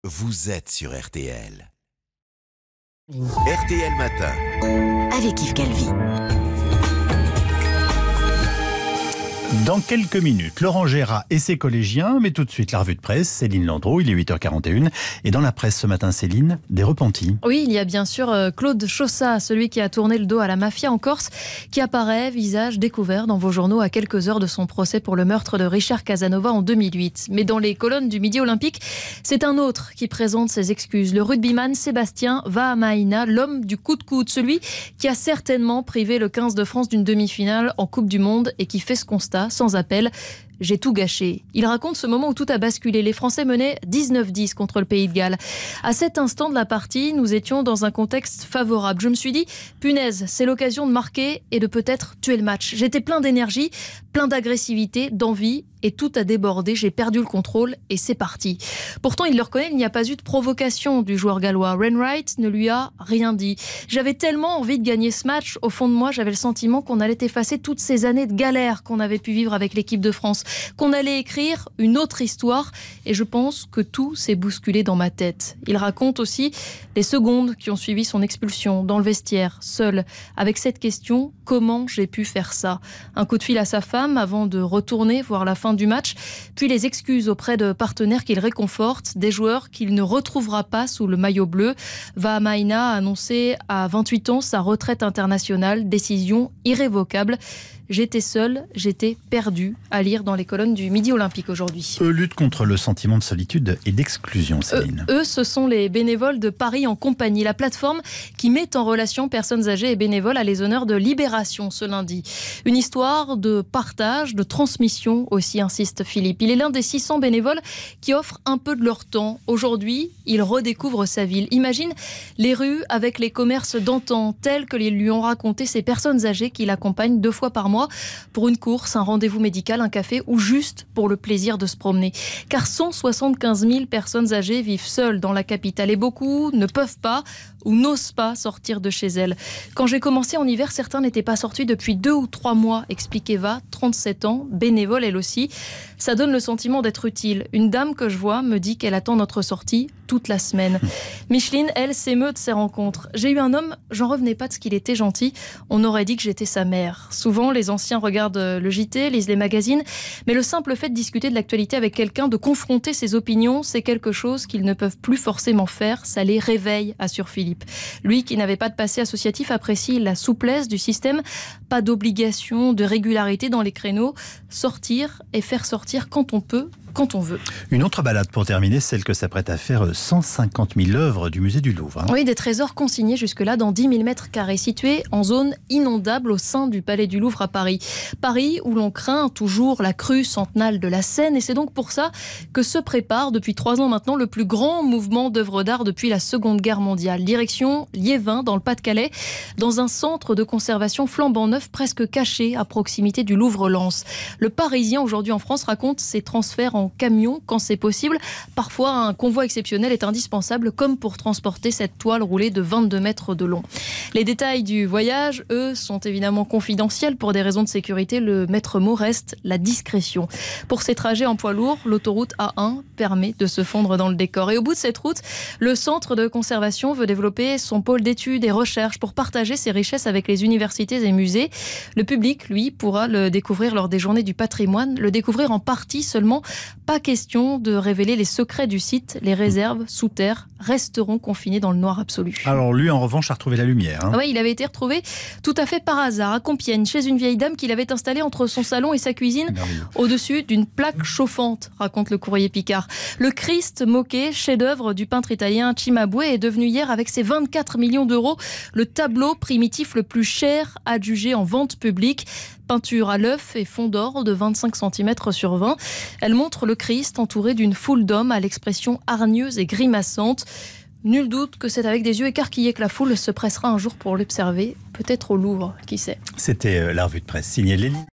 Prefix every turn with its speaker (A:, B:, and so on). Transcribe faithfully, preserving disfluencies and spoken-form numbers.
A: vous êtes sur R T L. R T L Matin.
B: Avec Yves Calvi.
C: Dans quelques minutes, Laurent Gérard et ses collégiens, mais tout de suite la revue de presse, Céline Landreau, il est huit heures quarante et une. Et dans la presse ce matin, Céline, des repentis.
D: Oui, il y a bien sûr Claude Chaussat, celui qui a tourné le dos à la mafia en Corse, qui apparaît, visage découvert dans vos journaux à quelques heures de son procès pour le meurtre de Richard Casanova en deux mille huit. Mais dans les colonnes du Midi Olympique, c'est un autre qui présente ses excuses. Le rugbyman Sébastien Vahamaina, l'homme du coup de coude, celui qui a certainement privé le quinze de France d'une demi-finale en Coupe du Monde et qui fait ce constat sans appel. J'ai tout gâché. Il raconte ce moment où tout a basculé. Les Français menaient dix-neuf dix contre le Pays de Galles. À cet instant de la partie, nous étions dans un contexte favorable. Je me suis dit, punaise, c'est l'occasion de marquer et de peut-être tuer le match. J'étais plein d'énergie, plein d'agressivité, d'envie et tout a débordé. J'ai perdu le contrôle et c'est parti. Pourtant, il le reconnaît, il n'y a pas eu de provocation du joueur gallois. Wainwright ne lui a rien dit. J'avais tellement envie de gagner ce match. Au fond de moi, j'avais le sentiment qu'on allait effacer toutes ces années de galère qu'on avait pu vivre avec l'équipe de France, qu'on allait écrire une autre histoire et je pense que tout s'est bousculé dans ma tête. Il raconte aussi les secondes qui ont suivi son expulsion dans le vestiaire, seul, avec cette question, comment j'ai pu faire ça? Un coup de fil à sa femme avant de retourner voir la fin du match, puis les excuses auprès de partenaires qu'il réconforte, des joueurs qu'il ne retrouvera pas sous le maillot bleu. Vahamaina a annoncé à vingt-huit ans sa retraite internationale, décision irrévocable. J'étais seul, j'étais perdu, à lire dans les colonnes du Midi Olympique aujourd'hui.
C: Eux luttent contre le sentiment de solitude et d'exclusion, Céline.
D: Eux, eux, ce sont les bénévoles de Paris en compagnie, la plateforme qui met en relation personnes âgées et bénévoles à les honneurs de Libération ce lundi. Une histoire de partage, de transmission aussi, insiste Philippe. Il est l'un des six cents bénévoles qui offrent un peu de leur temps. Aujourd'hui, il redécouvre sa ville. Imagine les rues avec les commerces d'antan, tels que les lui ont raconté ces personnes âgées qui l'accompagnent deux fois par mois pour une course, un rendez-vous médical, un café ou juste pour le plaisir de se promener. Car cent soixante-quinze mille personnes âgées vivent seules dans la capitale et beaucoup ne peuvent pas ou n'osent pas sortir de chez elles. Quand j'ai commencé en hiver, certains n'étaient pas sortis depuis deux ou trois mois, explique Eva, trente-sept ans, bénévole elle aussi. Ça donne le sentiment d'être utile. Une dame que je vois me dit qu'elle attend notre sortie toute la semaine. Micheline, elle, s'émeut de ces rencontres. J'ai eu un homme, j'en revenais pas de ce qu'il était gentil. On aurait dit que j'étais sa mère. Souvent, les anciens regardent le J T, lisent les magazines, mais le simple fait de discuter de l'actualité avec quelqu'un, de confronter ses opinions, c'est quelque chose qu'ils ne peuvent plus forcément faire. Ça les réveille, assure Philippe. Lui, qui n'avait pas de passé associatif, apprécie la souplesse du système. Pas d'obligation, de régularité dans les créneaux. Sortir et faire sortir quand on peut, quand on veut.
C: Une autre balade pour terminer, celle que s'apprête à faire cent cinquante mille œuvres du musée du Louvre. Hein.
D: Oui, des trésors consignés jusque-là dans dix mille mètres carrés, situés en zone inondable au sein du Palais du Louvre à Paris. Paris où l'on craint toujours la crue centenale de la Seine et c'est donc pour ça que se prépare depuis trois ans maintenant le plus grand mouvement d'œuvres d'art depuis la Seconde Guerre mondiale. Direction Liévin dans le Pas-de-Calais, dans un centre de conservation flambant neuf presque caché à proximité du Louvre-Lens. Le Parisien aujourd'hui en France raconte ses transferts en camion quand c'est possible. Parfois, un convoi exceptionnel est indispensable, comme pour transporter cette toile roulée de vingt-deux mètres de long. Les détails du voyage, eux, sont évidemment confidentiels pour des raisons de sécurité. Le maître mot reste la discrétion. Pour ces trajets en poids lourd, l'autoroute A un permet de se fondre dans le décor. Et au bout de cette route, le centre de conservation veut développer son pôle d'études et recherches pour partager ses richesses avec les universités et musées. Le public, lui, pourra le découvrir lors des journées du patrimoine, le découvrir en partie seulement. Pas question de révéler les secrets du site. Les réserves sous terre resteront confinées dans le noir absolu.
C: Alors lui, en revanche, a retrouvé la lumière. Hein.
D: Ah ouais, il avait été retrouvé tout à fait par hasard à Compiègne, chez une vieille dame qu'il avait installée entre son salon et sa cuisine, au-dessus d'une plaque chauffante, raconte le Courrier Picard. Le Christ moqué, chef-d'œuvre du peintre italien Cimabue, est devenu hier, avec ses vingt-quatre millions d'euros, le tableau primitif le plus cher adjugé en vente publique. Peinture à l'œuf et fond d'or de vingt-cinq centimètres sur vingt. Elle montre le Christ entouré d'une foule d'hommes à l'expression hargneuse et grimaçante. Nul doute que c'est avec des yeux écarquillés que la foule se pressera un jour pour l'observer, peut-être au Louvre, qui sait.
C: C'était la revue de presse signée Lélie.